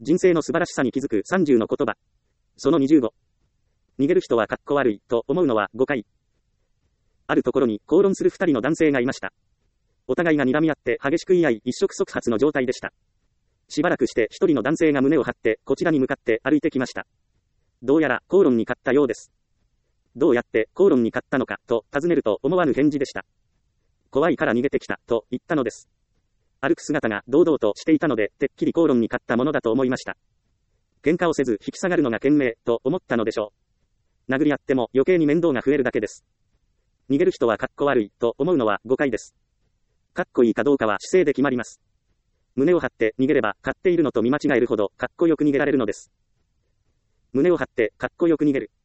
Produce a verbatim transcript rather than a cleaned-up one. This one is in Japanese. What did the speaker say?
人生の素晴らしさに気づくさんじゅうの言葉。そのにじゅうご。逃げる人はかっこ悪い、と思うのはごかい。あるところに口論する二人の男性がいました。お互いが睨み合って激しく言い合い、一触即発の状態でした。しばらくして一人の男性が胸を張って、こちらに向かって歩いてきました。どうやら口論に勝ったようです。どうやって口論に勝ったのか、と尋ねると思わぬ返事でした。怖いから逃げてきた、と言ったのです。歩く姿が堂々としていたので、てっきり口論に勝ったものだと思いました。喧嘩をせず引き下がるのが賢明、と思ったのでしょう。殴り合っても余計に面倒が増えるだけです。逃げる人はかっこ悪い、と思うのはごかいです。かっこいいかどうかは姿勢で決まります。胸を張って逃げれば、勝っているのと見間違えるほど、かっこよく逃げられるのです。胸を張って、かっこよく逃げる。